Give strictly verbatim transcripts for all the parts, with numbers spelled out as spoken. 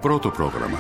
πρώτο πρόγραμμα.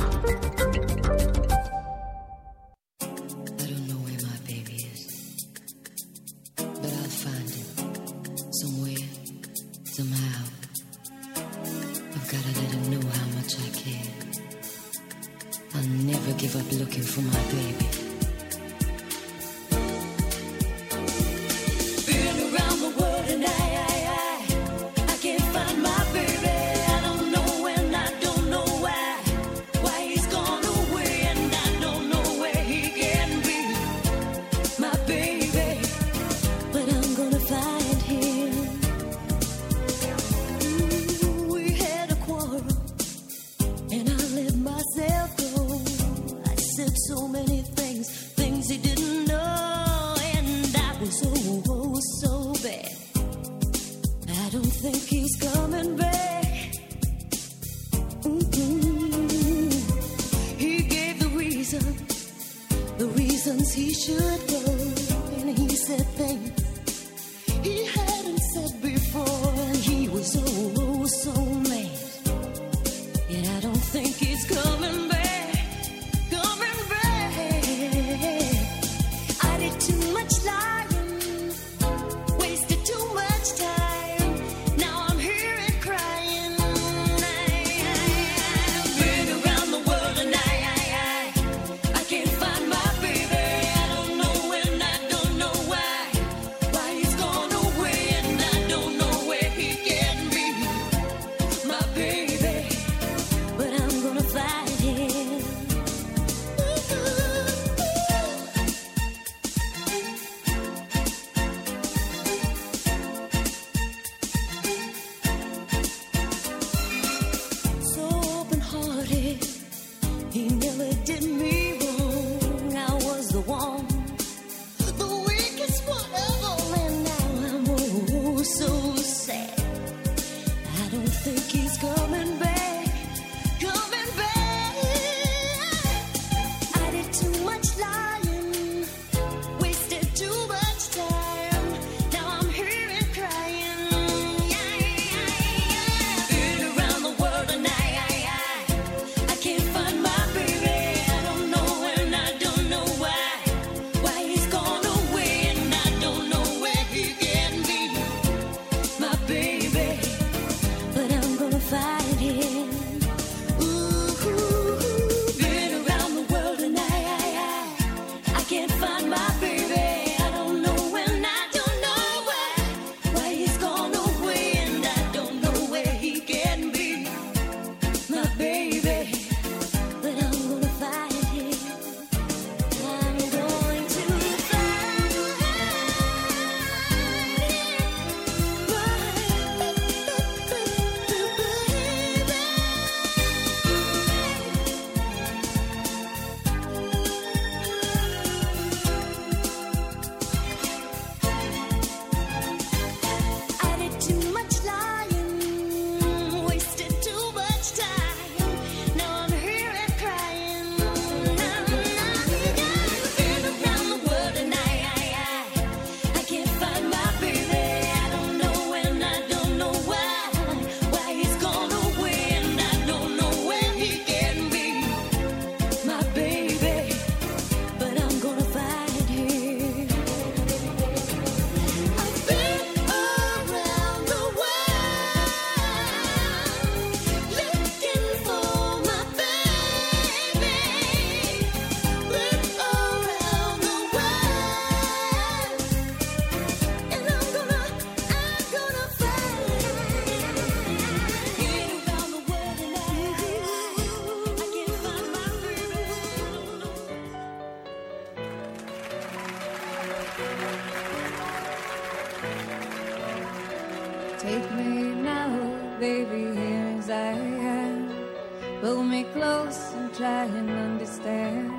Take me now, baby, here as I am. Pull me close and try and understand.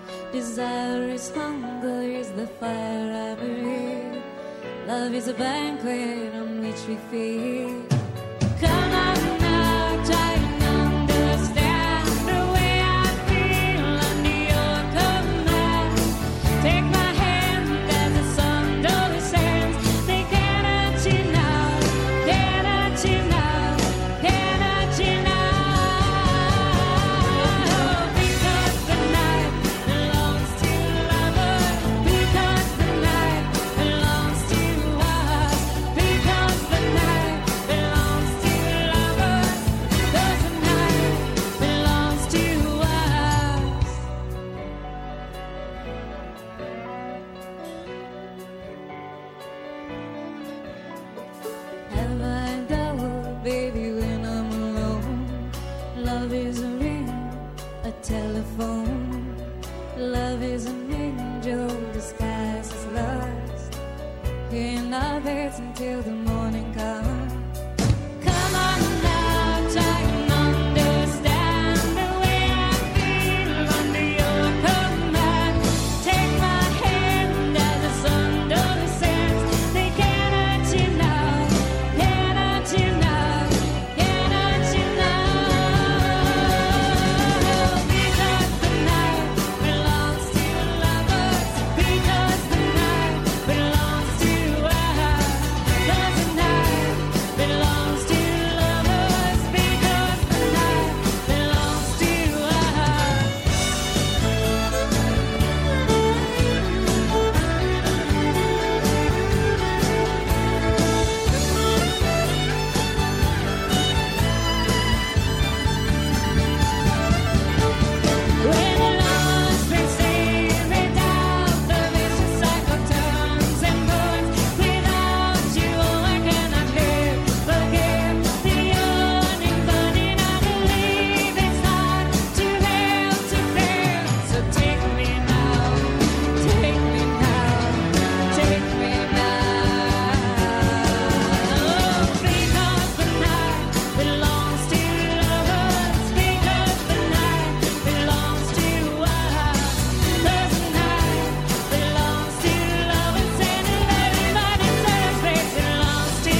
Desire is hunger, is the fire I breathe. Love is a banquet on which we feed. Come on now, try and understand the way I feel under your command. Take my hand as the sun descends. They cannot you now, cannot you now, cannot you now. Love is a ring, a telephone. Love is an angel disguised as lust. In our beds until the morning comes. Come on now, try and understand the way I feel under your command. Take my hand as the sun descends. They can't hurt you now, can't hurt you now, can't hurt you now. Because the night belongs to lovers. Because the night belongs to us. Because the night belongs to lovers. Because the night belongs to us. When the lost been saved without the vicious cycle turns and burns. Without you, I cannot live. Forgive the yearning, burning. I believe it's hard to help to bear. So take me now, take me now, take me now. Because the night belongs to lovers. Because the night belongs to us. Because the night belongs to lovers. And everybody turns face belongs to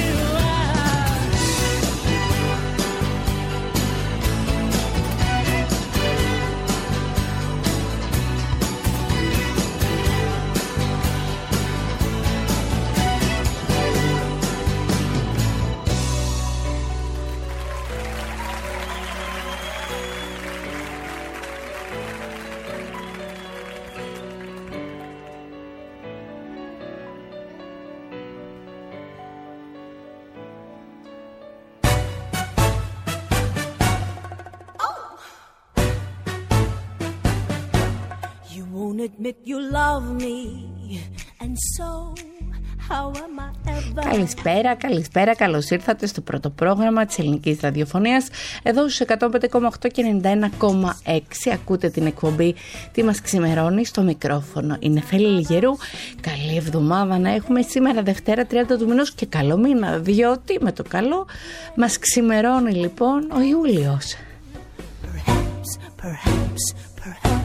You won't admit you love me, and so how am I ever? Καλησπέρα, καλησπέρα, καλώς ήρθατε στο πρώτο πρόγραμμα της ελληνικής ραδιοφωνίας. Εδώ στους εκατόν πέντε κόμμα οκτώ και ενενήντα ένα κόμμα έξι ακούτε την εκπομπή «Τι μας ξημερώνει». Στο μικρόφωνο είναι Φέλη Λιγερού. Καλή εβδομάδα να έχουμε σήμερα Δευτέρα τριάντα του μηνός και καλό μήνα, διότι με το καλό μας ξημερώνει λοιπόν ο Ιούλιος. Perhaps, perhaps, perhaps.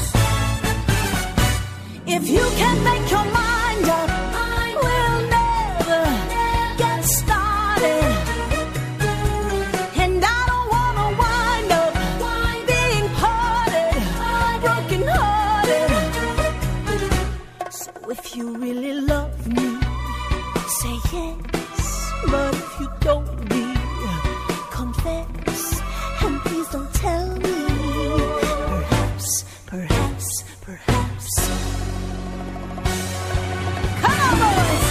If you can make your mind up, I will never get started. And I don't wanna wind up being parted, broken hearted. So if you really love me, say yes. But if you don't, be confess. And please don't tell me. Perhaps, perhaps, perhaps. Come on, boys!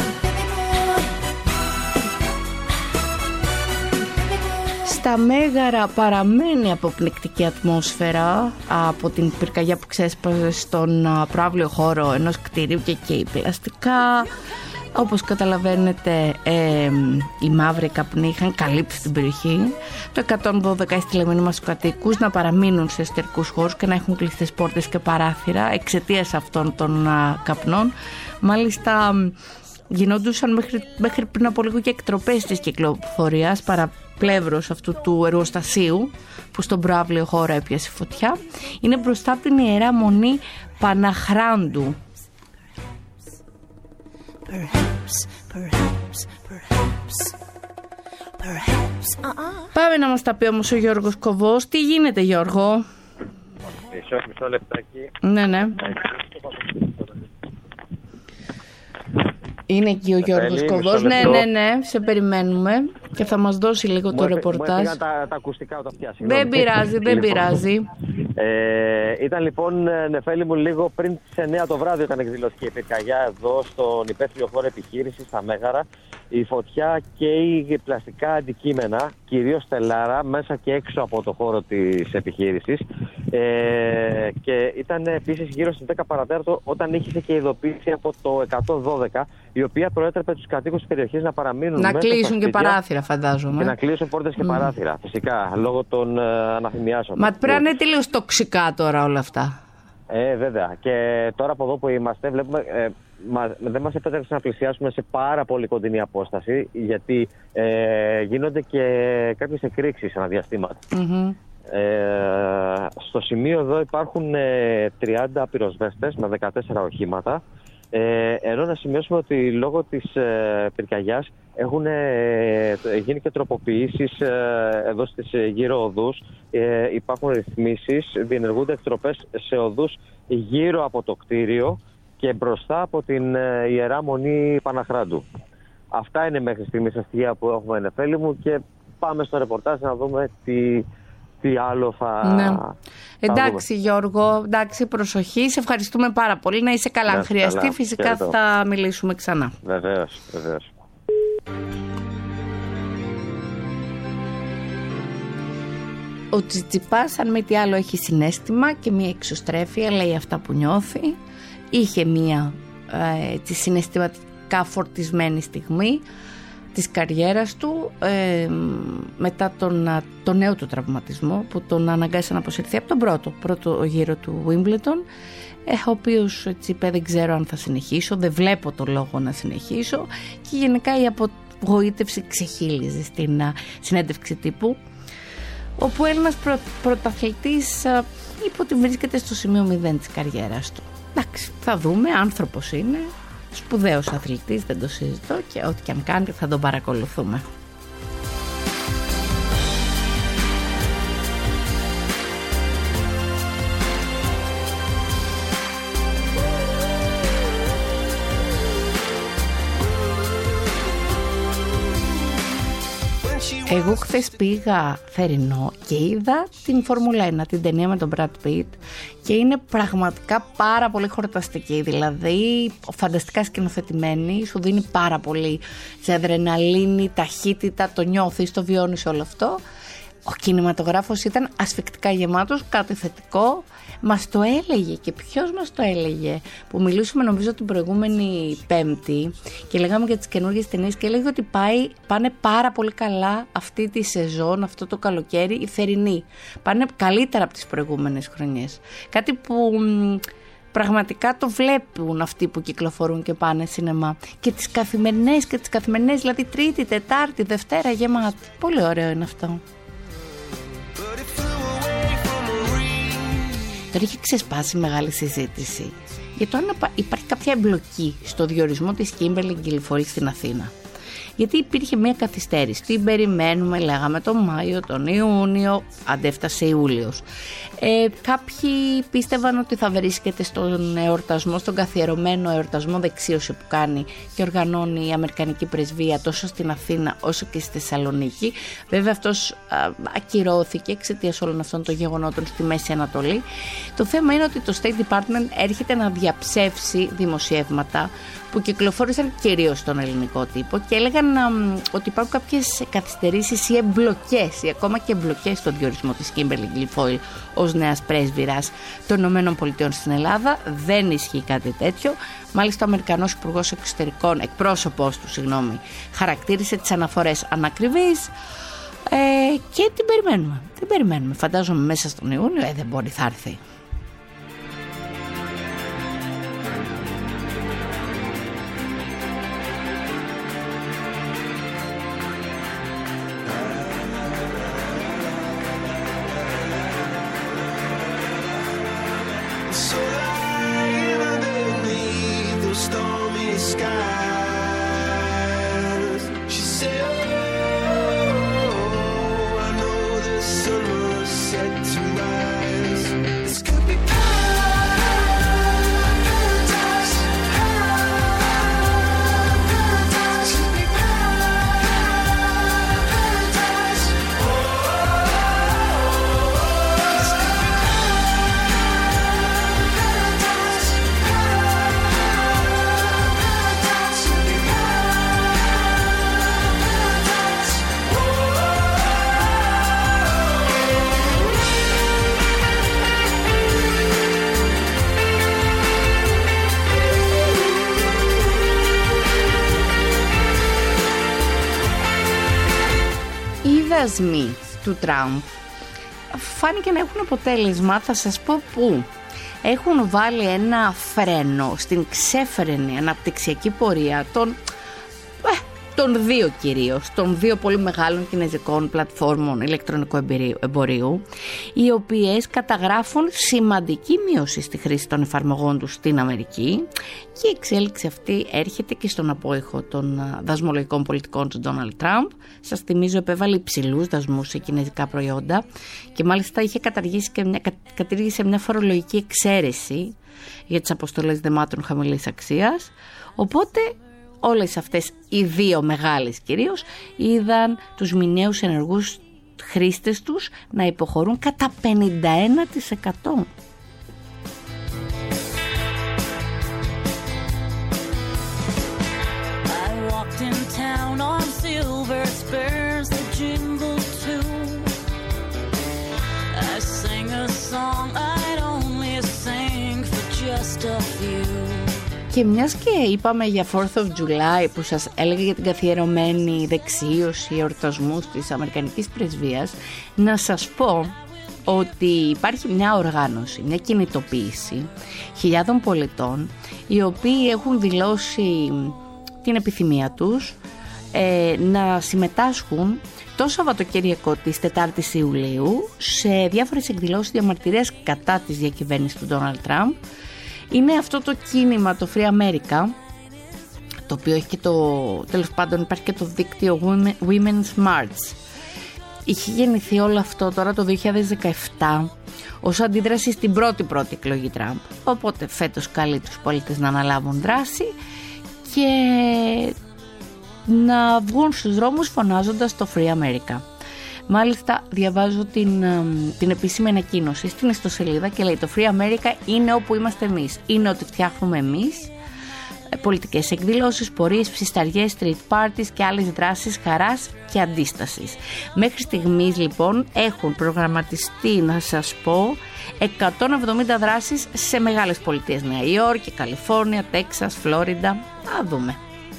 Στα Μέγαρα παραμένει αποπνικτική ατμόσφαιρα από την πυρκαγιά που ξέσπασε στον προαύλιο χώρο ενός κτηρίου και εκεί πλαστικά. Όπως καταλαβαίνετε, ε, οι μαύροι καπνοί είχαν καλύψει την περιοχή. Το εκατόν δώδεκα έστειλε μήνυμα στους κατοίκους να παραμείνουν σε εσωτερικούς χώρους και να έχουν κλειστές πόρτες και παράθυρα εξαιτίας αυτών των α, καπνών. Μάλιστα γινόντουσαν μέχρι, μέχρι πριν από λίγο και εκτροπές της κυκλοφορίας παραπλεύρος αυτού του εργοστασίου που στον προαύλιο χώρο έπιασε φωτιά. Είναι μπροστά από την Ιερά Μονή Παναχράντου. Perhaps, perhaps, perhaps, perhaps, uh-uh. Πάμε να μας τα πει όμως ο Γιώργος Κοβός. Τι γίνεται, Γιώργο? Μισό, μισό λεπτάκι. Ναι, ναι. Είναι εκεί ο Γιώργος Κοβός. Ναι, ναι, ναι, σε περιμένουμε και θα μας δώσει λίγο το ρεπορτάζ. Μου έφυγαν τα, τα ακουστικά όταν πιάσει. Δεν πειράζει, δεν πειράζει. Ε, ήταν λοιπόν, Νεφέλη μου, λίγο πριν τις εννιά το βράδυ όταν εκδηλώθηκε η πυρκαγιά εδώ στον υπαίθριο χώρο επιχείρησης στα Μέγαρα. Η φωτιά καίει πλαστικά αντικείμενα, κυρίως τελάρα, μέσα και έξω από το χώρο της επιχείρησης. Ε, και ήταν επίσης γύρω στις δέκα παρατέταρτο όταν είχε και ειδοποίηση από το εκατόν δώδεκα, η οποία προέτρεπε τους κατοίκους της περιοχής να παραμείνουν να μέσα κλείσουν και παράθυρα, φαντάζομαι. Και να κλείσουν πόρτες και mm. παράθυρα, φυσικά, λόγω των uh, αναθυμιάσεων. Μα πρέπει να είναι τελείως τοξικά τώρα όλα αυτά. Ε, βέβαια. Και τώρα από εδώ που είμαστε, βλέπουμε, ε, μα, δεν μας επέτρεψε να πλησιάσουμε σε πάρα πολύ κοντινή απόσταση, γιατί ε, γίνονται και κάποιες εκρήξεις αναδιαστήματα. Mm-hmm. Ε, στο σημείο εδώ υπάρχουν ε, τριάντα πυροσβέστες με δεκατέσσερα οχήματα. Ε, ενώ να σημειώσουμε ότι λόγω της ε, πυρκαγιάς έχουν ε, γίνει και τροποποιήσεις ε, εδώ στις ε, γύρω οδούς. Ε, υπάρχουν ρυθμίσεις, διενεργούνται εκτροπές σε οδούς γύρω από το κτίριο και μπροστά από την ε, Ιερά Μονή Παναχράντου. Αυτά είναι μέχρι στιγμής τα στοιχεία που έχουμε, Νεφέλη μου, και πάμε στο ρεπορτάζ να δούμε τι, τι άλλο θα... Ναι. Εντάξει, Γιώργο, εντάξει, προσοχή. Σε ευχαριστούμε πάρα πολύ. Να είσαι καλά. Αν χρειαστεί, καλά. Φυσικά θα μιλήσουμε ξανά. Βεβαίως, βεβαίως. Ο Τσιτσιπάς, αν μη τι άλλο, έχει συναίσθημα και μία εξωστρέφεια, λέει αυτά που νιώθει. Είχε μία ε, συναισθηματικά φορτισμένη στιγμή της καριέρας του ε, μετά τον, τον νέο του τραυματισμό που τον αναγκάσε να αποσυρθεί από τον πρώτο, πρώτο γύρο του Wimbledon, ε, ο οποίος έτσι είπε, δεν ξέρω αν θα συνεχίσω, δεν βλέπω το λόγο να συνεχίσω, και γενικά η απογοήτευση ξεχύλιζε στην α, συνέντευξη τύπου, όπου ένας πρω, πρωταθλητής α, είπε ότι βρίσκεται στο σημείο μηδέν της καριέρας του. Εντάξει, θα δούμε, άνθρωπος είναι, σπουδαίος αθλητής, δεν το συζητώ, και ό,τι και αν κάνει θα τον παρακολουθούμε. Εγώ χθες πήγα θερινό και είδα την Φόρμουλα ένα, την ταινία με τον Brad Pitt, και είναι πραγματικά πάρα πολύ χορταστική, δηλαδή φανταστικά σκηνοθετημένη, σου δίνει πάρα πολύ σε αδρεναλίνη, ταχύτητα, το νιώθεις, το βιώνεις όλο αυτό. Ο κινηματογράφος ήταν ασφικτικά γεμάτος, κάτι θετικό. Μας το έλεγε, και ποιος μας το έλεγε, που μιλούσαμε νομίζω την προηγούμενη Πέμπτη και λέγαμε για τις καινούργιες ταινίες, και έλεγε ότι πάει, πάνε πάρα πολύ καλά αυτή τη σεζόν, αυτό το καλοκαίρι, οι θερινοί. Πάνε καλύτερα από τις προηγούμενες χρονιές. Κάτι που μ, πραγματικά το βλέπουν αυτοί που κυκλοφορούν και πάνε σινεμά. Και τις καθημερινές και τις καθημερινές, δηλαδή Τρίτη, Τετάρτη, Δευτέρα γεμάτη. Πολύ ωραίο είναι αυτό. Τώρα έχει ξεσπάσει μεγάλη συζήτηση για το αν υπάρχει κάποια εμπλοκή στο διορισμό της Κίμπερλι Γκιλφορή στην Αθήνα. Γιατί υπήρχε μια καθυστέρηση. Την περιμένουμε, λέγαμε τον Μάιο, τον Ιούνιο, αντέφτασε Ιούλιος. Ε, κάποιοι πίστευαν ότι θα βρίσκεται στον εορτασμό, στον καθιερωμένο εορτασμό δεξίωση που κάνει και οργανώνει η Αμερικανική Πρεσβεία τόσο στην Αθήνα όσο και στη Θεσσαλονίκη. Βέβαια αυτός α, ακυρώθηκε εξαιτίας όλων αυτών των γεγονότων στη Μέση Ανατολή. Το θέμα είναι ότι το State Department έρχεται να διαψεύσει δημοσιεύματα που κυκλοφόρησαν κυρίως στον ελληνικό τύπο και έλεγαν α, ότι υπάρχουν κάποιες καθυστερήσεις ή εμπλοκές ή ακόμα και εμπλοκές στον διορισμό της Κίμπερλι Γκιλφόιλ ως νέας πρέσβυρας των ΗΠΑ στην Ελλάδα. Δεν ισχύει κάτι τέτοιο. Μάλιστα ο Αμερικανός Υπουργός Εξωτερικών, εκπρόσωπος του, συγγνώμη, χαρακτήρισε τις αναφορές ανακριβείς ε, και την περιμένουμε. Την περιμένουμε. Φαντάζομαι μέσα στον Ιούνιο, ε, δεν μπορεί, θα έρθει. It's πειρασμοί του Τραμπ φάνηκε να έχουν αποτέλεσμα, θα σας πω πού. Έχουν βάλει ένα φρένο στην ξέφρενη αναπτυξιακή πορεία των, ε, των δύο κυρίως, των δύο πολύ μεγάλων κινέζικων πλατφόρμων ηλεκτρονικού εμπορίου, οι οποίες καταγράφουν σημαντική μείωση στη χρήση των εφαρμογών τους στην Αμερική, και η εξέλιξη αυτή έρχεται και στον απόϊχο των δασμολογικών πολιτικών του Ντόναλντ Τραμπ. Σας θυμίζω, επέβαλε υψηλούς δασμούς σε κινέζικα προϊόντα και μάλιστα είχε καταργήσει και μια, κατήργησε μια φορολογική εξαίρεση για τις αποστολές δεμάτων χαμηλής αξίας. Οπότε όλες αυτές οι δύο μεγάλες κυρίως είδαν τους μηνιαίους ενεργούς χρήστες τους να υποχωρούν κατά πενήντα ένα τοις εκατό. Και μιας και είπαμε για Fourth of July που σας έλεγα για την καθιερωμένη δεξίωση εορτασμού της Αμερικανικής Πρεσβείας, να σας πω ότι υπάρχει μια οργάνωση, μια κινητοποίηση χιλιάδων πολιτών, οι οποίοι έχουν δηλώσει την επιθυμία τους ε, να συμμετάσχουν το Σαββατοκύριακο της τετάρτης Ιουλίου σε διάφορες εκδηλώσεις διαμαρτυρίας κατά της διακυβέρνησης του Ντόναλντ Τραμπ. Είναι αυτό το κίνημα, το Free America, το οποίο έχει και το, τέλος πάντων υπάρχει και το δίκτυο Women's March. Είχε γεννηθεί όλο αυτό τώρα το δύο χιλιάδες δεκαεπτά ως αντίδραση στην πρώτη πρώτη εκλογή Τραμπ. Οπότε φέτος καλεί τους πολίτες να αναλάβουν δράση και να βγουν στους δρόμους φωνάζοντας το Free America. Μάλιστα διαβάζω την, την επίσημη ανακοίνωση στην ιστοσελίδα και λέει: το Free America είναι όπου είμαστε εμείς. Είναι ό,τι φτιάχνουμε εμείς. Πολιτικές εκδηλώσεις, πορείες, ψισταριές, street parties και άλλες δράσεις χαράς και αντίστασης. Μέχρι στιγμής λοιπόν έχουν προγραμματιστεί, να σας πω, εκατόν εβδομήντα δράσεις σε μεγάλες πολιτείες. Νέα Υόρκη, Καλιφόρνια, Τέξας, Φλόριντα. Θα δούμε.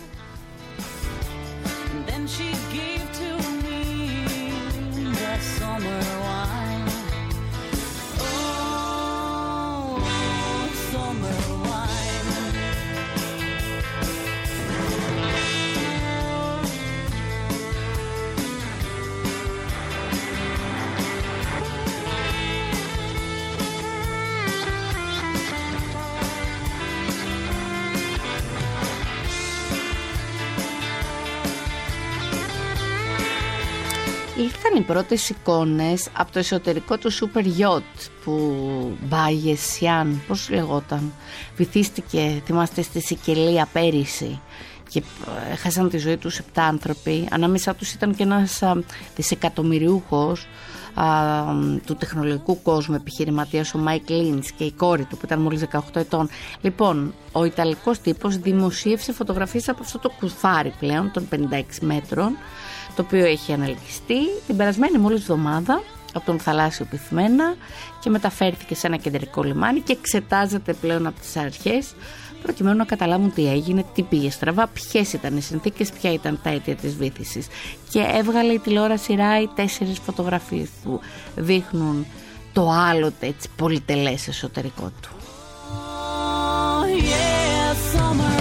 Ήρθαν οι πρώτες εικόνες από το εσωτερικό του Super Yacht που Μπάγεσιαν, πώς λεγόταν, βυθίστηκε, θυμάστε, στη Σικελία πέρυσι και έχασαν τη ζωή τους επτά άνθρωποι. Ανάμεσα τους ήταν και ένας α, δισεκατομμυριούχος α, του τεχνολογικού κόσμου επιχειρηματίας, ο Μάικ Λίντς, και η κόρη του που ήταν μόλις δεκαοκτώ ετών. Λοιπόν, ο Ιταλικός τύπος δημοσίευσε φωτογραφίες από αυτό το κουφάρι πλέον των πενήντα έξι μέτρων, το οποίο έχει αναλυστεί την περασμένη μόλις εβδομάδα από τον θαλάσσιο πυθμένα και μεταφέρθηκε σε ένα κεντρικό λιμάνι και εξετάζεται πλέον από τις αρχές προκειμένου να καταλάβουν τι έγινε, τι πήγε στραβά, ποιες ήταν οι συνθήκες, ποια ήταν τα αίτια της βύθισης. Και έβγαλε η τηλεόραση Ράι τέσσερις φωτογραφίες που δείχνουν το άλλοτε έτσι πολυτελές εσωτερικό του. Oh, yeah, summer.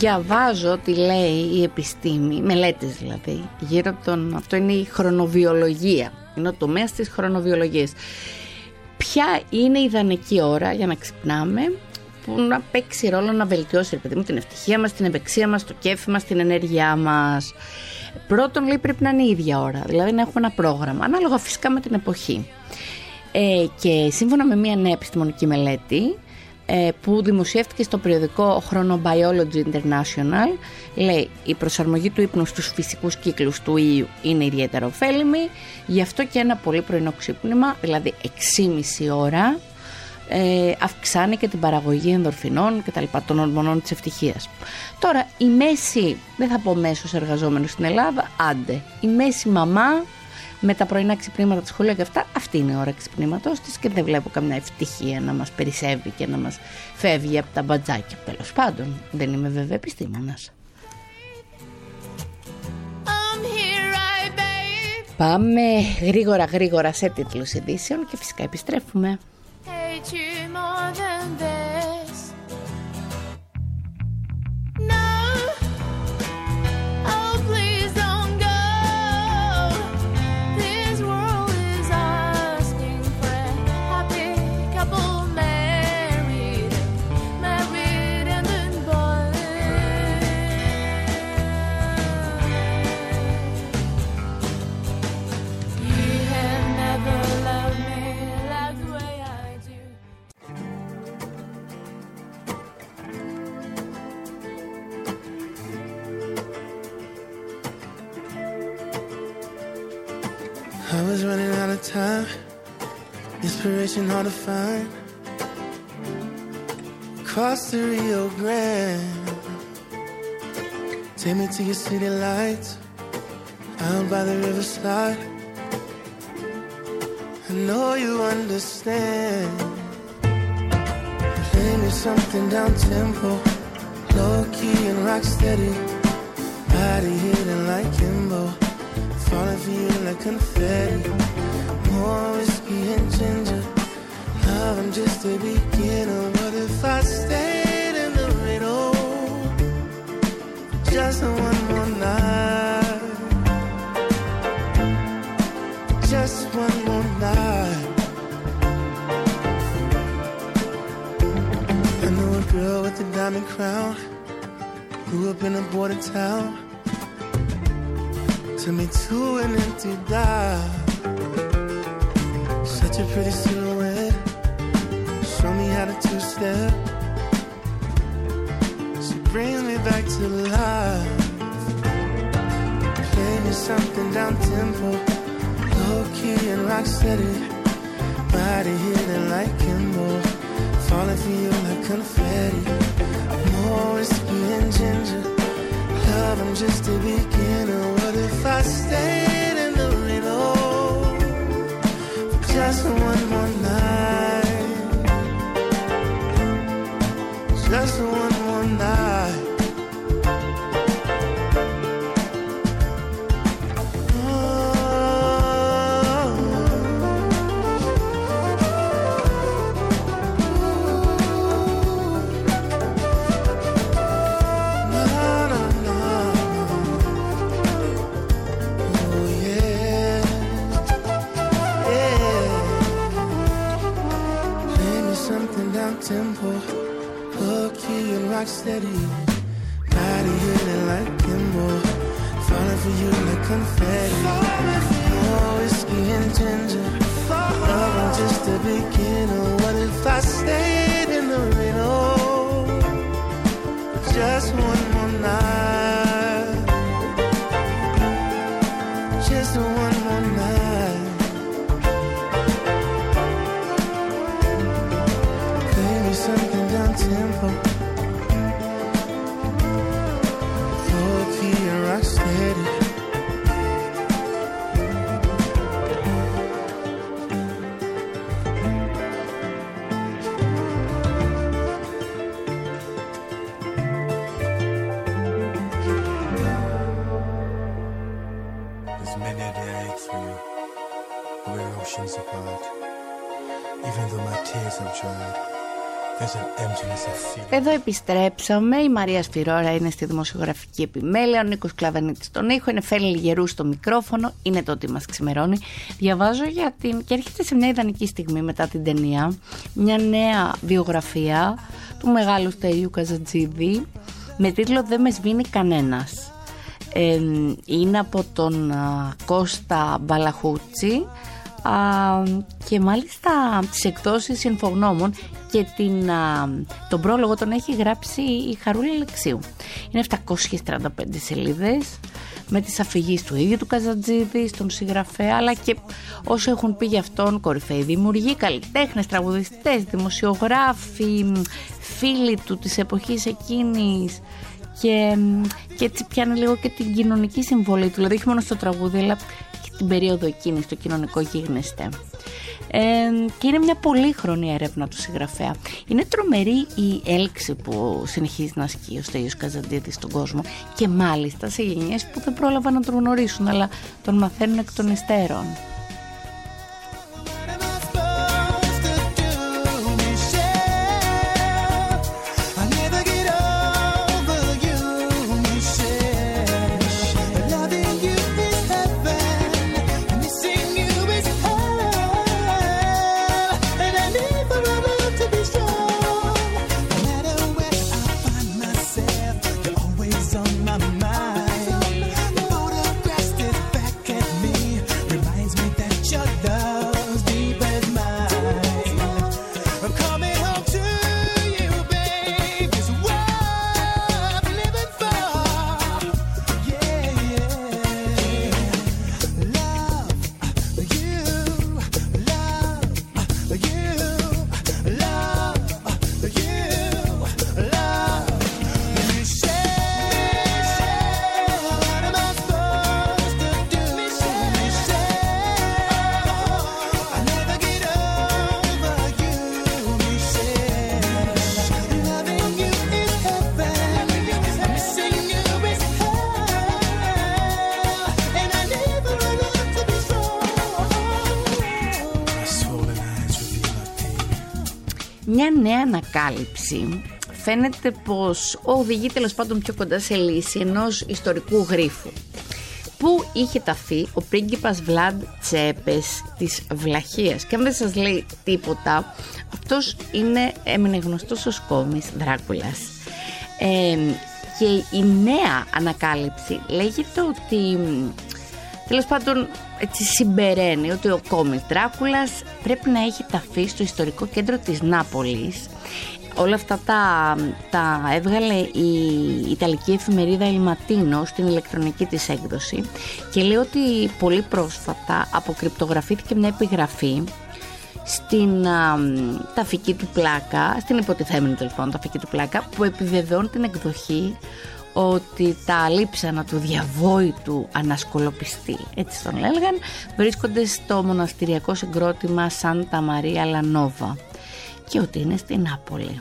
διαβάζω ότι λέει η επιστήμη, μελέτες δηλαδή, γύρω από τον, αυτό είναι η χρονοβιολογία, είναι ο τομέας της χρονοβιολογίας. Ποια είναι η ιδανική ώρα για να ξυπνάμε, που να παίξει ρόλο να βελτιώσει, ρε παιδί μου, την ευτυχία μας, την ευεξία μας, το κέφι μας, την ενέργειά μας. Πρώτον, λέει, πρέπει να είναι η ίδια ώρα, δηλαδή να έχουμε ένα πρόγραμμα, ανάλογα φυσικά με την εποχή. Ε, και σύμφωνα με μια νέα επιστημονική μελέτη ε, που δημοσιεύτηκε στο περιοδικό Chronobiology International, λέει η προσαρμογή του ύπνου στους φυσικούς κύκλους του ήλιου είναι ιδιαίτερα ωφέλιμη, γι' αυτό και ένα πολύ πρωινό ξύπνημα, δηλαδή έξι και μισή ώρα, ε, αυξάνει και την παραγωγή ενδορφινών και τα λοιπά, των ορμονών της ευτυχίας. Τώρα η μέση, δεν θα πω μέσος εργαζόμενος στην Ελλάδα, άντε, η μέση μαμά με τα πρωινά ξυπνήματα του σχολείου και αυτά, αυτή είναι η ώρα ξυπνήματος της και δεν βλέπω καμιά ευτυχία να μας περισσεύει και να μας φεύγει από τα μπατζάκια. Τέλος πάντων, δεν είμαι βέβαια επιστήμονας. Πάμε γρήγορα γρήγορα σε τίτλους ειδήσεων και φυσικά επιστρέφουμε. I was running out of time, inspiration hard to find. Across the Rio Grande, take me to your city lights, out by the riverside. I know you understand. Play me something down tempo, low key and rock steady. Body hitting like Kimbo, falling for you like confetti. More whiskey and ginger, love, I'm just a beginner. What if I stayed in the middle, just one more night, just one more night. I know a girl with a diamond crown, grew up in a border town, took me to an empty dive. Such a pretty silhouette, show me how to two-step. She brings me back to life. Play me something down tempo, low key and rock steady. Body hitting like Kimbo, falling for you like confetti. More whiskey and ginger, love, I'm just a beginner. What if I stayed in the middle, just one more night, just one more night. Tempo, low key and rock steady. Body hitting like Kimbo, falling for you like confetti. More whiskey and ginger, love, I'm just a beginner. What if I stayed in the middle, just one more night, just one more night. Something down tempo, low key and rock steady. There's many a day I ache for you, we're oceans apart. Even though my tears have dried, There's an emptiness I feel. Εδώ επιστρέψαμε. Η Μαρία Σφυρώρα είναι στη δημοσιογραφική επιμέλεια. Ο Νίκος Κλαβανίτης στον ήχο. Είναι Φέλη Γερού στο μικρόφωνο. Είναι το ότι μας ξημερώνει. Διαβάζω για την. Και έρχεται σε μια ιδανική στιγμή μετά την ταινία. Μια νέα βιογραφία του μεγάλου Στέλιου Καζατζίδη με τίτλο «Δεν με σβήνει κανένας». Ε, είναι από τον α, Κώστα Μπαλαχούτσι α, και μάλιστα τις εκδόσεις Ινφογνώμων και την, α, τον πρόλογο τον έχει γράψει η Χαρούλα Αλεξίου. Είναι επτακόσιες τριάντα πέντε σελίδες με τις αφηγήσεις του ίδιου του Καζατζίδη στον συγγραφέα, αλλά και όσο έχουν πει για αυτόν κορυφαίοι δημιουργοί, καλλιτέχνες, τραγουδιστές, δημοσιογράφοι, φίλοι του της εποχής εκείνης. Και, και έτσι πιάνει λίγο και την κοινωνική συμβολή του, δηλαδή όχι μόνο στο τραγούδι αλλά και την περίοδο εκείνη, στο κοινωνικό γίγνεσθε. Ε, και είναι μια πολύχρονη έρευνα του συγγραφέα. Είναι τρομερή η έλξη που συνεχίζει να ασκεί ο Στέλιος Καζαντζίδης στον κόσμο και μάλιστα σε γενιές που δεν πρόλαβαν να τον γνωρίσουν αλλά τον μαθαίνουν εκ των υστέρων. Μια νέα ανακάλυψη φαίνεται πως οδηγεί τέλος πάντων πιο κοντά σε λύση ενός ιστορικού γρίφου που είχε ταφεί ο πρίγκιπας Βλάντ Τσέπες της Βλαχίας, και αν δεν σας λέει τίποτα, αυτός είναι, έμεινε γνωστός ως κόμις Δράκουλας. ε, και η νέα ανακάλυψη λέγεται ότι τέλος πάντων έτσι συμπεραίνει ότι ο κόμις Δράκουλας πρέπει να έχει ταφεί στο ιστορικό κέντρο της Νάπολης. Όλα αυτά τα, τα έβγαλε η Ιταλική εφημερίδα Il Mattino στην ηλεκτρονική της έκδοση και λέει ότι πολύ πρόσφατα αποκρυπτογραφήθηκε μια επιγραφή στην α, ταφική του πλάκα, στην υποτιθέμενη τέλος πάντων ταφική του πλάκα, που επιβεβαιώνει την εκδοχή ότι τα λείψανα του διαβόητου ανασκολοπιστή, έτσι τον έλεγαν, βρίσκονται στο μοναστηριακό συγκρότημα Σάντα Μαρία Λανόβα και ότι είναι στη Νάπολη.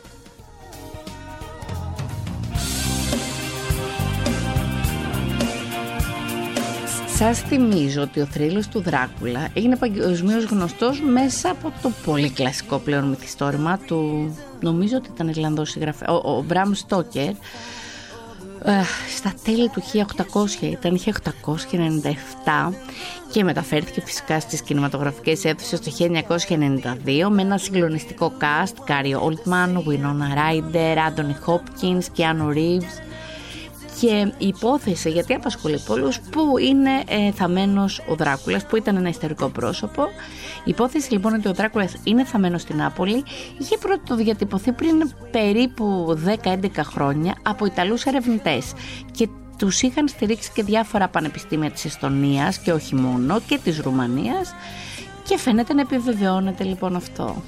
Σας θυμίζω ότι ο θρύλος του Δράκουλα έγινε παγκοσμίως γνωστός μέσα από το πολύ κλασικό πλέον μυθιστόρημα του, νομίζω ότι ήταν Ιρλανδός συγγραφέα, ο, ο Μπραμ Στόκερ, στα τέλη του χίλια οκτακόσια, ήταν χίλια οκτακόσια ενενήντα επτά, και μεταφέρθηκε φυσικά στις κινηματογραφικές αίθουσες το χίλια εννιακόσια ενενήντα δύο με ένα συγκλονιστικό cast: Γκάρι Όλτμαν, Winona Ryder, Άντονι Χόπκινς, Κιάνου Ρίβς. Και η υπόθεση, γιατί απασχολεί πολλούς, που είναι ε, θαμμένος ο Δράκουλας, που ήταν ένα ιστορικό πρόσωπο. Η υπόθεση λοιπόν ότι ο Δράκουλας είναι θαμμένος στην Νάπολη είχε πρωτοδιατυπωθεί πριν περίπου δέκα έντεκα χρόνια από Ιταλούς ερευνητές και τους είχαν στηρίξει και διάφορα πανεπιστήμια της Εστονίας και όχι μόνο, και της Ρουμανίας, και φαίνεται να επιβεβαιώνεται λοιπόν αυτό.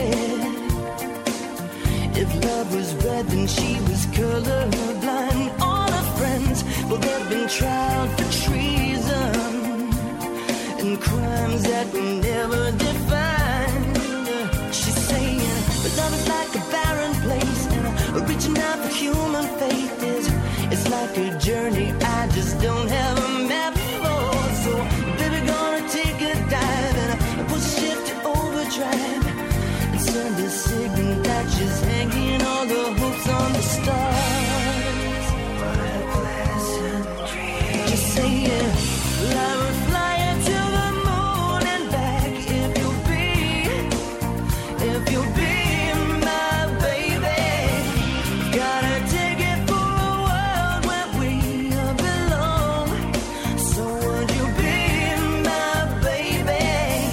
Then she was colorblind. trial for treason and crimes that we never defined. She's saying, but love is like a barren place, and reaching out for human faith is, it's like a journey I just don't have a map for. So, baby, gonna take a dive and push a ship to overdrive and send a signal that she's hanging all the hopes on the stars. What a pleasant dream. Just say it, I will fly to the moon and back if you'll be, if you'll be my baby. Gotta take it for a world where we belong. So would you be my baby?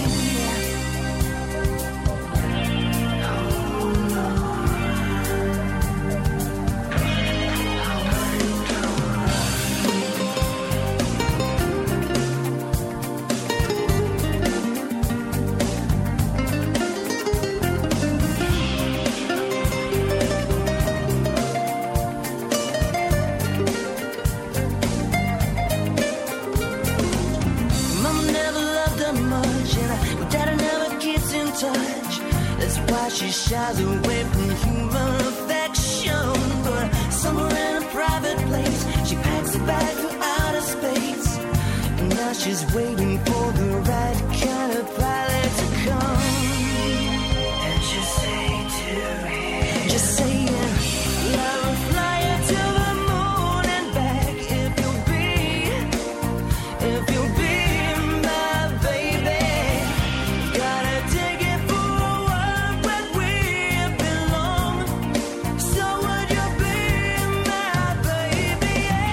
Mama never loved her much, and my daddy never gets in touch. That's why she shies away from human affection. But somewhere in a private place, she packs a bag for outer space. And now she's waiting for the right kind of pilot to come. And just say to him, just say it, I will fly you to the moon and back if you'll be, if you'll be my baby. Gotta take it for a world where we belong. So would you be my baby?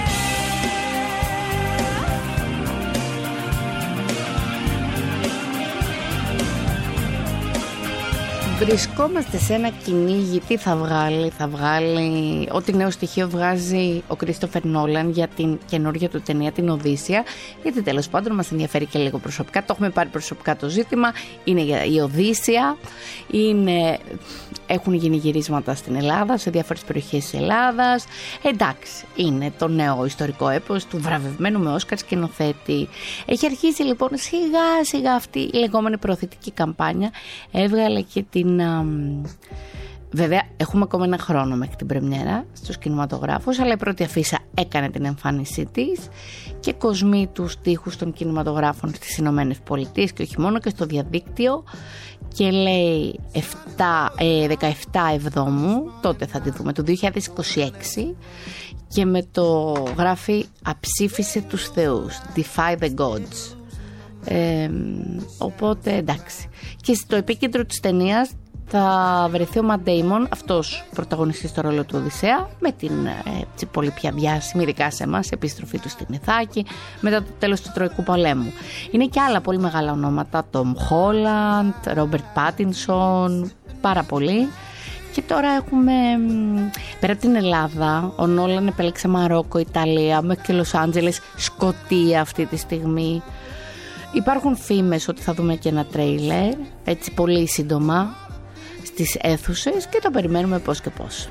Βρισκόμαστε σε ένα κυνήγι. Τι θα βγάλει? Θα βγάλει ό,τι νέο στοιχείο βγάζει ο Κρίστοφερ Νόλαν για την καινούργια του ταινία, την Οδύσσεια. Γιατί τέλος πάντων μας ενδιαφέρει και λίγο προσωπικά. Το έχουμε πάρει προσωπικά το ζήτημα. Είναι η Οδύσσεια. Είναι... Έχουν γίνει γυρίσματα στην Ελλάδα, σε διάφορες περιοχές της Ελλάδας. Εντάξει, είναι το νέο ιστορικό έπος του βραβευμένου με Όσκαρ σκηνοθέτη. Έχει αρχίσει λοιπόν σιγά σιγά αυτή η λεγόμενη προωθητική καμπάνια. Έβγαλε και την... Α, βέβαια έχουμε ακόμα ένα χρόνο μέχρι την πρεμιέρα στους κινηματογράφους, αλλά η πρώτη αφίσα έκανε την εμφάνισή της και κοσμεί τους τοίχους των κινηματογράφων στις Ηνωμένες Πολιτείες και όχι μόνο, και στο διαδίκτυο, και λέει δεκαεπτά Εβδόμου, τότε θα τη δούμε, το δύο χιλιάδες είκοσι έξι, και με το γράφει «Αψήφισε τους θεούς», «Defy the gods». Ε, οπότε εντάξει. Και στο επίκεντρο της ταινίας θα βρεθεί ο Ματ Ντέιμον, αυτός πρωταγωνιστής στο ρόλο του Οδυσσέα, με την ε, πολύ πια διάσημη, ειδικά σε εμάς, επιστροφή του στην Ιθάκη μετά το τέλος του Τροϊκού Πολέμου. Είναι και άλλα πολύ μεγάλα ονόματα, Τομ Χόλαντ, Ρόμπερτ Πάτινσον, πάρα πολύ. Και τώρα έχουμε, πέρα από την Ελλάδα, ο Νόλαν επέλεξε Μαρόκο, Ιταλία, μέχρι και Λος Άντζελες, Σκωτία αυτή τη στιγμή. Υπάρχουν φήμες ότι θα δούμε και ένα τρέιλερ, έτσι πολύ σύντομα, στις αίθουσες, και το περιμένουμε πώς και πώς.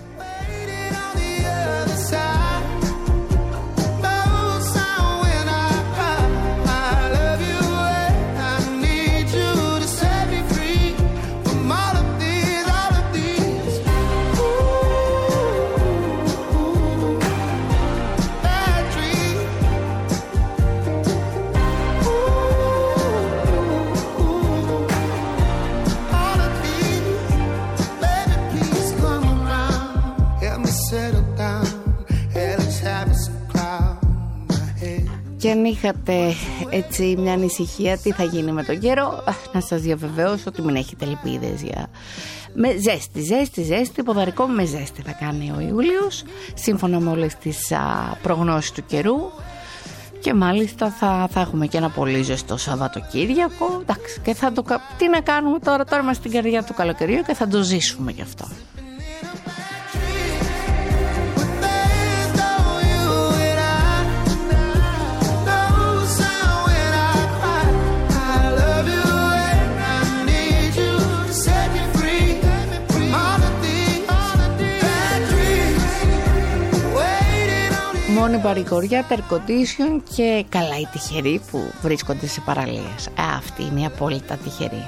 Και αν είχατε έτσι μια ανησυχία τι θα γίνει με τον καιρό, να σας διαβεβαιώσω ότι μην έχετε ελπίδες για... Με ζέστη, ζέστη, ζέστη, ποδαρικό με ζέστη θα κάνει ο Ιούλιος, σύμφωνα με όλες τις α, προγνώσεις του καιρού. Και μάλιστα θα, θα έχουμε και ένα πολύ ζεστό Σαββατοκύριακο. Εντάξει, και θα το, τι να κάνουμε τώρα, τώρα είμαστε στην καρδιά του καλοκαιριού και θα το ζήσουμε γι' αυτό. Μόνη παρηγοριά, τα air condition και καλά οι τυχεροί που βρίσκονται σε παραλίες. Ε, αυτή είναι η απόλυτα τυχερή.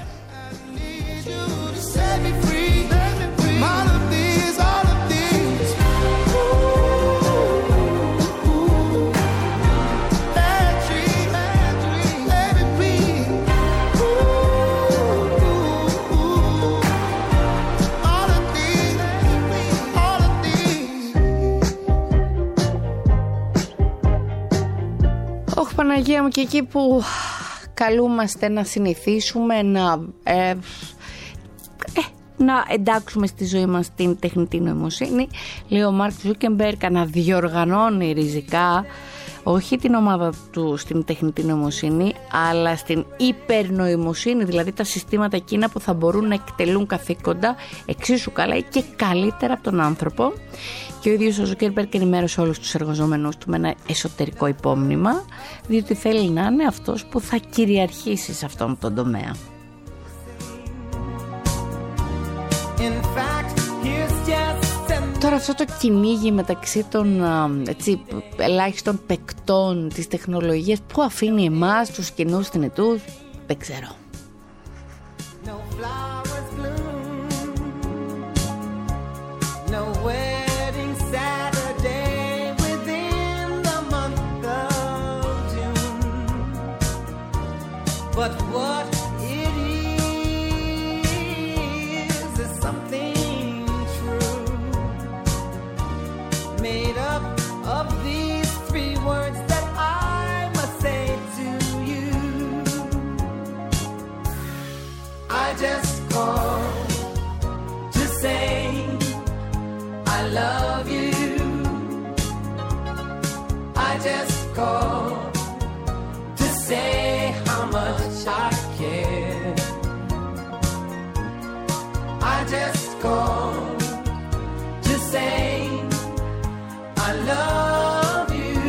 Όχι Παναγία μου, και εκεί που καλούμαστε να συνηθίσουμε να, ε, ε, να εντάξουμε στη ζωή μας την τεχνητή νοημοσύνη, λέει ο Μάρκ Ζούκεμπεργκ, να διοργανώνει ριζικά όχι την ομάδα του στην τεχνητή νοημοσύνη, αλλά στην υπερνοημοσύνη, δηλαδή τα συστήματα εκείνα που θα μπορούν να εκτελούν καθήκοντα εξίσου καλά ή και καλύτερα από τον άνθρωπο. Και ο ίδιος ο Ζούκεμπεργκ ενημέρωσε όλους τους εργαζόμενους του με ένα εσωτερικό υπόμνημα, διότι θέλει να είναι αυτός που θα κυριαρχήσει σε αυτόν τον τομέα. Τώρα αυτό το κυνήγι μεταξύ των έτσι, ελάχιστων παικτών της τεχνολογίας, που αφήνει εμάς τους κοινούς θνητούς, δεν ξέρω. But what it is is something true, made up of these three words that I must say to you. I just called to say I love you. I just called to say how much I care. I just called to say I love you,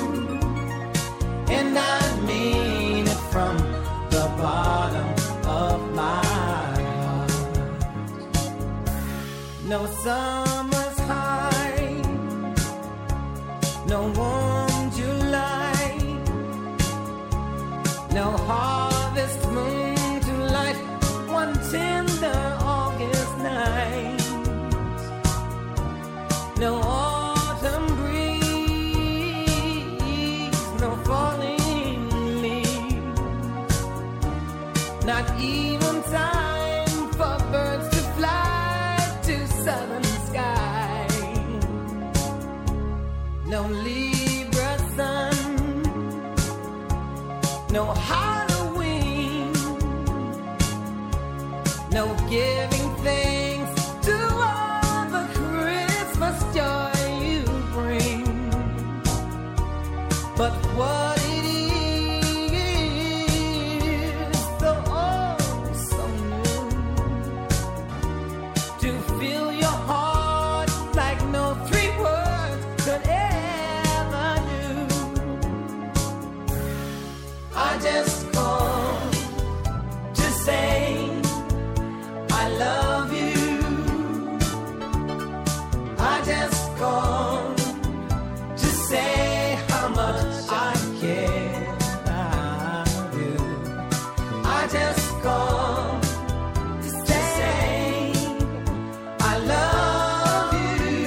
and I mean it from the bottom of my heart. No summer's high, no warm July, no harvest moon to light one tender August night, no autumn breeze, no falling leaves, not even time for birds to fly to southern sky, no Libra sun, no Halloween, no giving thanks to all the Christmas joy you bring. But what it is, so oh so new, to fill your heart like no three words could ever do. I just called to say I love you. I just called to say how much I care. I do. I just called to say I love you,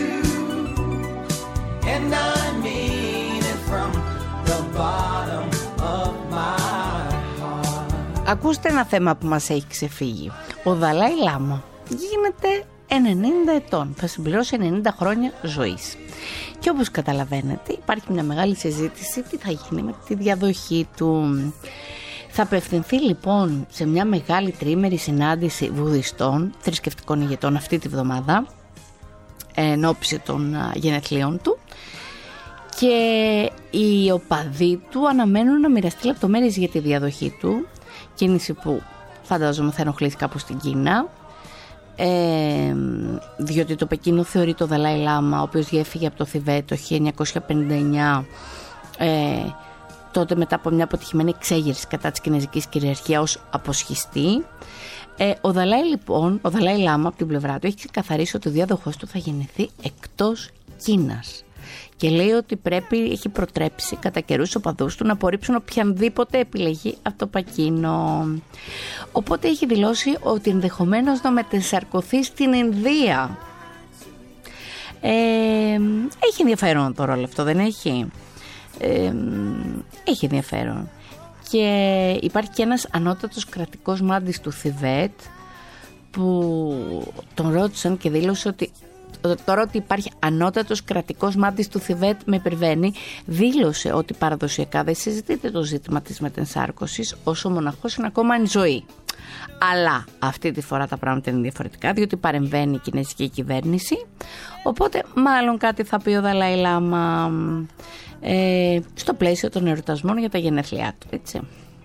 and I mean it from the bottom of my heart. Ακούστε ένα θέμα που μας έχει ξεφύγει. Ο Δαλάι Λάμα γίνεται ενενήντα ετών, θα συμπληρώσει ενενήντα χρόνια ζωής. Και όπως καταλαβαίνετε υπάρχει μια μεγάλη συζήτηση τι θα γίνει με τη διαδοχή του. Θα απευθυνθεί λοιπόν σε μια μεγάλη τριήμερη συνάντηση βουδιστών, θρησκευτικών ηγετών αυτή τη βδομάδα, εν ώψη των γενεθλίων του, και οι οπαδοί του αναμένουν να μοιραστεί λεπτομέρειες για τη διαδοχή του, κίνηση που φαντάζομαι θα ενοχλήσει κάπου στην Κίνα, ε, διότι το Πεκίνο θεωρεί το Δαλάι Λάμα, ο οποίος διέφυγε από το Θιβέτ το χίλια εννιακόσια πενήντα εννιά, ε, τότε μετά από μια αποτυχημένη εξέγερση κατά της κινέζικης κυριαρχίας, ως αποσχιστή. Ε, ο Δαλάι λοιπόν, ο Δαλάι Λάμα από την πλευρά του έχει ξεκαθαρίσει ότι ο διάδοχος του θα γεννηθεί εκτός Κίνας. και λέει ότι πρέπει, έχει προτρέψει κατά καιρούς οπαδούς του να απορρίψουν οποιανδήποτε επιλεγεί από το πακίνο. Οπότε έχει δηλώσει ότι ενδεχομένως να μετεσαρκωθεί στην Ινδία. Ε, έχει ενδιαφέρον το ρόλο αυτό, δεν έχει? Ε, έχει ενδιαφέρον. Και υπάρχει και ένας ανώτατος κρατικός μάντης του Θιβέτ που τον ρώτησαν και δήλωσε ότι τώρα ότι υπάρχει ανώτατος κρατικός μάντης του Θιβέτ με υπερβαίνει. Δήλωσε ότι παραδοσιακά δεν συζητείται το ζήτημα της μετενσάρκωσης όσο ο μοναχός είναι ακόμα εν ζωή. Αλλά αυτή τη φορά τα πράγματα είναι διαφορετικά, διότι παρεμβαίνει η κινέζικη κυβέρνηση, οπότε μάλλον κάτι θα πει ο Δαλάι Λάμα ε, στο πλαίσιο των εορτασμών για τα γενέθλιά του, έτσι.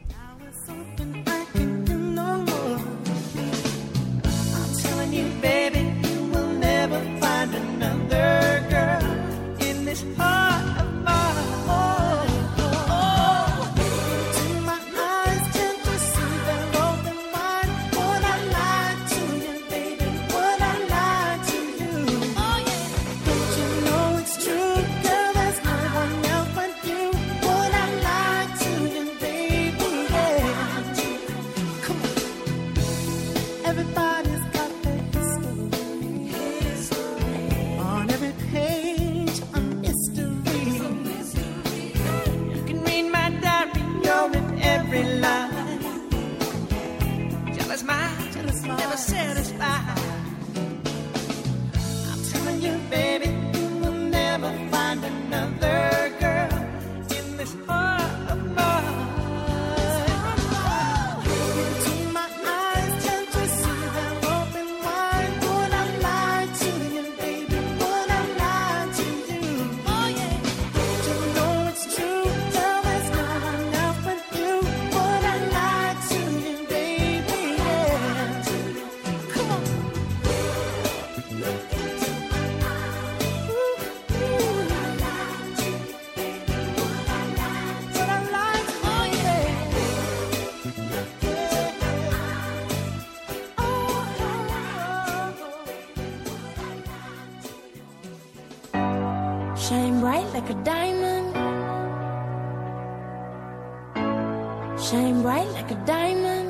Shine bright like a diamond. Shine bright like a diamond.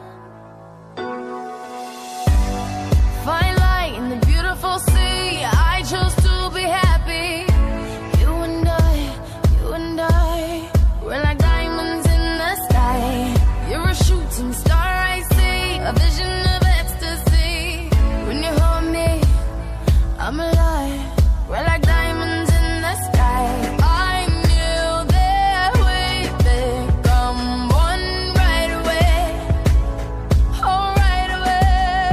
Fine light in the beautiful sea. I chose to be happy. You and I, you and I, we're like diamonds in the sky. You're a shooting star I see, a vision of ecstasy. When you hold me, I'm alive. We're like diamonds in the sky. I knew that we'd become one right away. Oh, right away.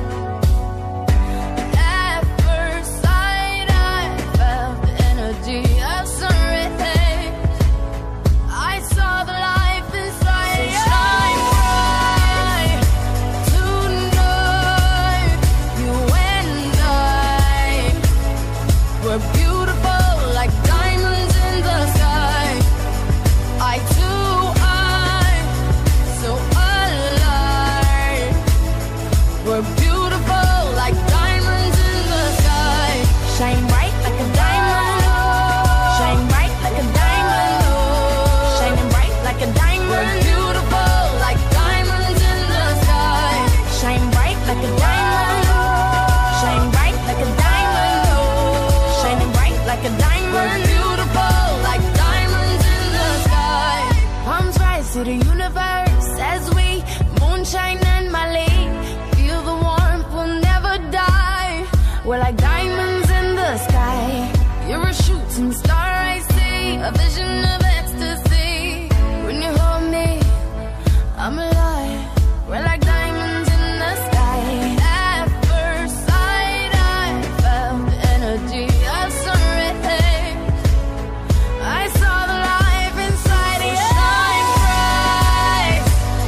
At first sight, I felt the energy of sun rays. I saw the life inside. So shine bright tonight. You and I, we're beautiful like diamonds in the sky. I too, I'm so alive. We're beautiful like diamonds in the sky. Shine bright like a diamond. Shine bright like a diamond. Shining bright like a diamond. We're beautiful like diamonds in the sky. Shine bright like a diamond. Shine bright like a diamond. Shining bright like a diamond. We're beautiful like diamonds in the sky. Palms rise to the universe as we moonshine and Mali. Feel the warmth, we'll never die. We're like diamonds in the sky. You're a shooting star I see, a vision of ecstasy. When you hold me, I'm alive. We're like diamonds in the sky. At first sight, I felt the energy of sun rays. I saw the life inside you. Shine bright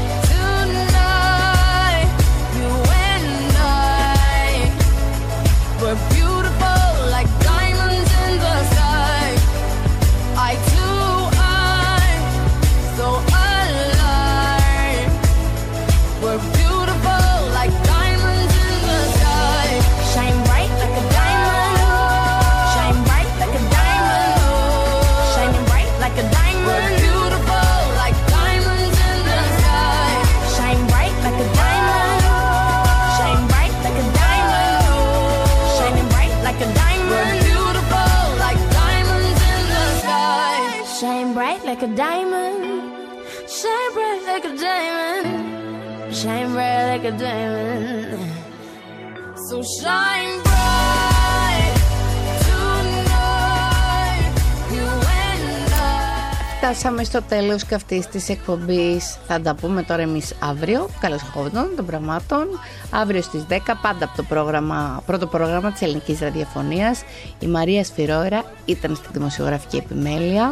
tonight. You and I, we're beautiful like diamonds in the sky. I too, I'm so alive. We're beautiful like diamonds in the sky. Shine bright like a diamond. Shine bright like a diamond. like a diamond. Shine bright like a diamond. Shine bright like a diamond. So shine bright tonight, you and I. Φτάσαμε στο τέλος και αυτής της εκπομπής. Θα τα πούμε τώρα εμείς αύριο. Καλώς εχόντων των πραγμάτων. Αύριο στις δέκα, πάντα από το πρόγραμμα, πρώτο πρόγραμμα της Ελληνικής Ραδιοφωνίας. Η Μαρία Σφυρόερα ήταν στη δημοσιογραφική επιμέλεια.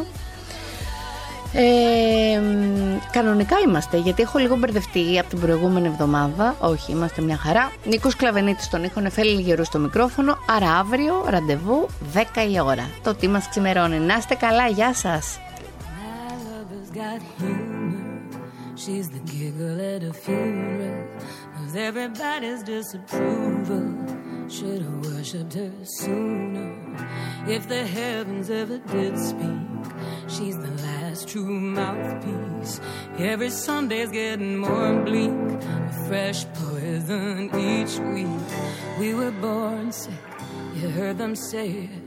Ε, κανονικά είμαστε, γιατί έχω λίγο μπερδευτεί από την προηγούμενη εβδομάδα. Όχι, είμαστε μια χαρά. Νίκος Κλαβενίτης στον ήχο, Νεφέλη Γερού στο μικρόφωνο. Άρα αύριο ραντεβού δέκα η ώρα. Το τι μας ξημερώνει. Να είστε καλά, γεια σας. Got humor. She's the giggle at a funeral. Knows everybody's disapproval. Should have worshipped her sooner. If the heavens ever did speak, she's the last true mouthpiece. Every Sunday's getting more bleak. A fresh poison each week. We were born sick. You heard them say it.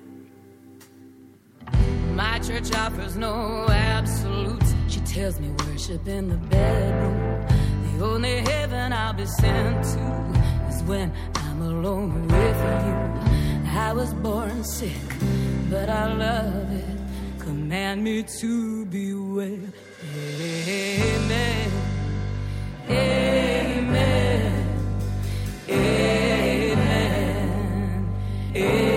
My church offers no absolutes. She tells me worship in the bedroom. The only heaven I'll be sent to is when I'm alone with you. I was born sick, but I love it. Command me to be well. Amen. Amen. Amen. Amen.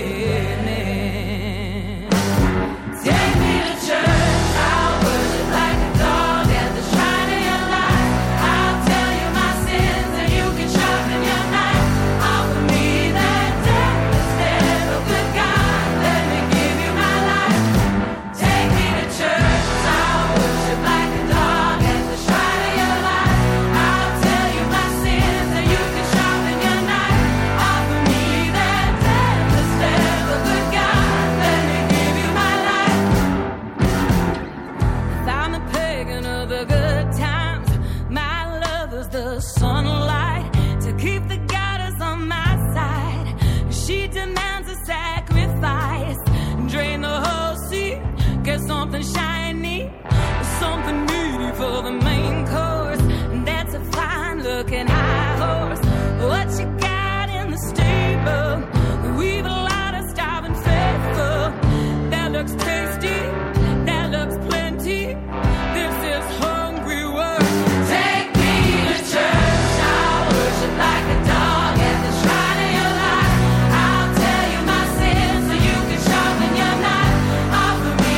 Something shiny, something meaty for the main course. That's a fine-looking high horse. What you got in the stable? We've a lot of starving faithful. That looks tasty, that looks plenty. This is hungry work. Take me to church, I'll worship like a dog at the shrine of your life. I'll tell you my sins so you can sharpen your knife. Offer me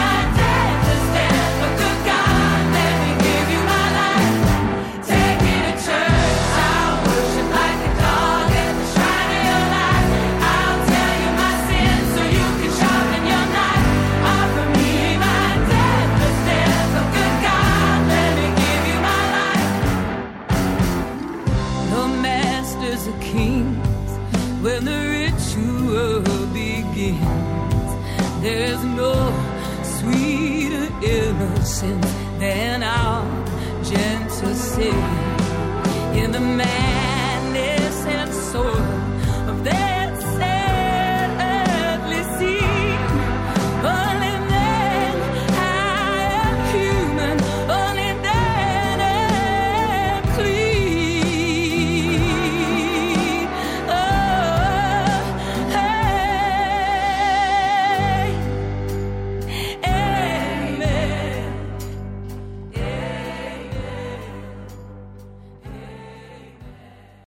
when the ritual begins. There's no sweeter innocence than our gentle sin. In the madness and sorrow